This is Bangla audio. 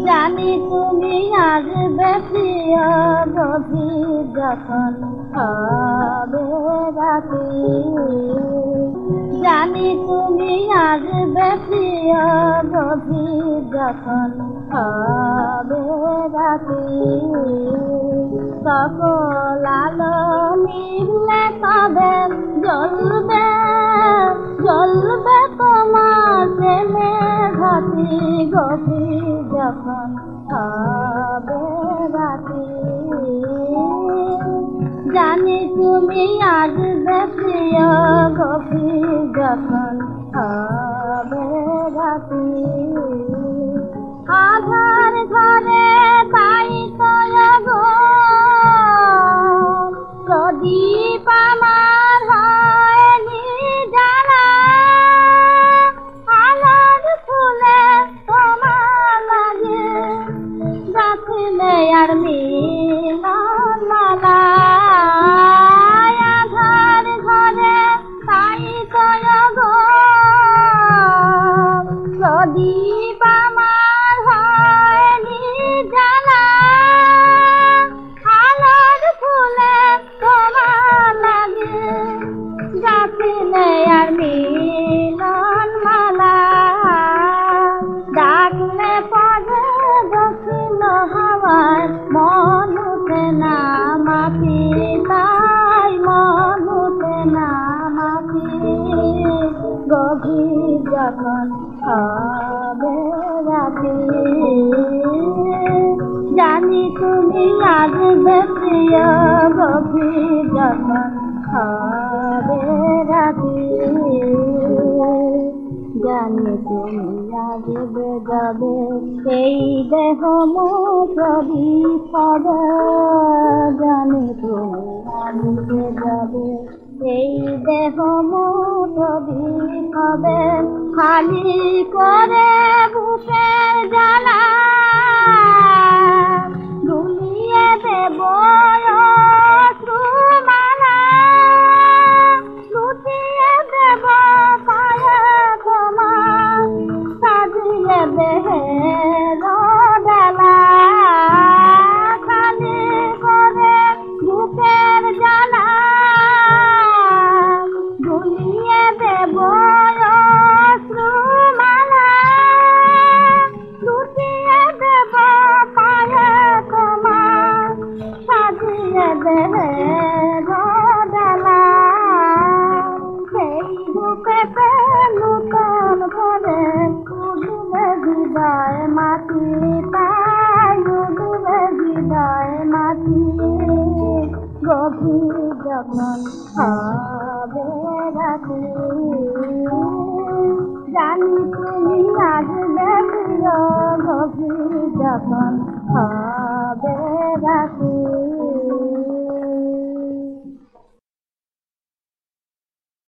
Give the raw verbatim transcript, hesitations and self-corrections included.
জানি তুমি আসবে প্রিয় গভীর যখন হবে রাতে, জানি তুমি আসবে প্রিয় গভীর যখন হবে রাতে। সকল আলো নিভলে তবে জ্বলবে জ্বলবে তোমার প্রেমের ঘাটি গভীর যখন হবে রাতে। জানি তুমি আসবে প্রিয় গভীর যখন হবে রাতে। আধার ঘরে তাই তো গো প্রদীপ আমার হয়নি জ্বালা, আলোর ফুলে তোমার লাগে গাছিলে আর মিলন মালা। আধার ঘরে তাই তো গো প্রদীপ আমার হয়নি জ্বালা, আলোর ফুলে তোমার লাগে গাছিলে আর মিলন মালা। ডাকলে পরে দক্ষিণ হাওয়ায় মন উঠে না মাটি, তাই মন উঠে না মাটি গভীর যখন হবে রাতে। জানি তুমি আসবে প্রিয় গভীর যখন হবে রাতে। জানি তুমি আসবে যাবে এই দেহ প্রদীপ হবে, জানি তুমি আসবে যাবে এই দেহ প্রদীপ হবে। খালি করে বুকের জ্বালা দুলিয়ে দেব অশ্রুমালা, লুটিয়ে দেব পায়ে তোমার সাজিয়ে দেহের ডালা। খালি করে বুকের জ্বালা দুলিয়ে দেব অশ্রুমালা, লুটিয়ে দেব পায়ে তোমার সাজিয়ে দেহের ডালা। সেই বুকেতে নূতন ভরে উঠবে হৃদয় মাটি, তাই উঠবে হৃদয় মাটি গভীর যখন হবে রাতে। জানি তুমি আসবে প্রিয় গভীর যখন হবে রাতে।